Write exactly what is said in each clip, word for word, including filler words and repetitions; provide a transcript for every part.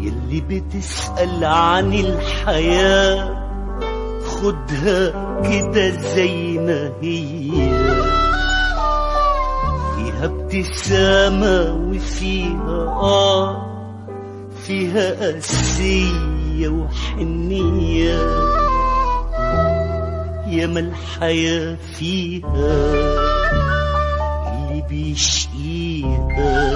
يلي بتسأل عن الحياة خدها كده زي ما هي، فيها ابتسامة وفيها آه فيها قاسية وحنية، ياما الحياة فيها اللي بيشقيها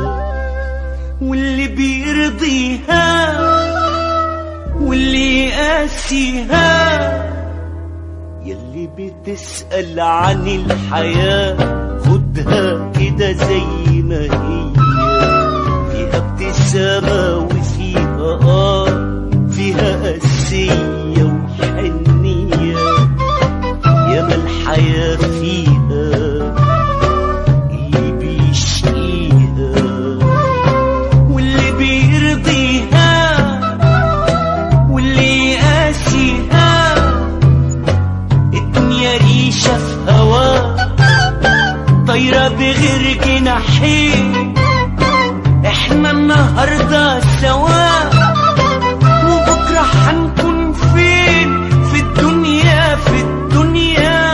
واللي بيرضيها واللي يقاسيها. يلي بتسأل عن الحياة خدها كده زي ما هي، فيها ابتسامة وفيها آه فيها قاسية وحنية، ياما الحياة فيها اللي بيشقيها واللي بيرضيها واللي يقاسيها. الدنيا ريشة في هوا طايرة بغير جناحين، احنا النهاردة سوا وبكرة حنكون فين في الدنيا في الدنيا.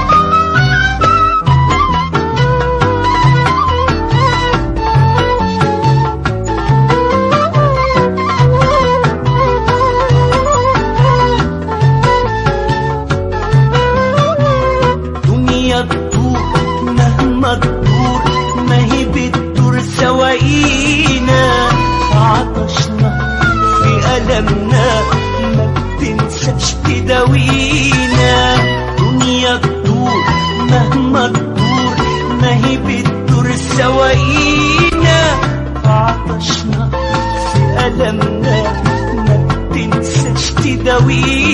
دنيا تدور مهما تدور ما هي بتدور سواقينا، عطشنا في ألمنا ما بتنساش تداوينا. دنيا تدور مهما تدور ما هي بتدور سواقينا، عطشنا في ألمنا ما بتنساش تداوينا.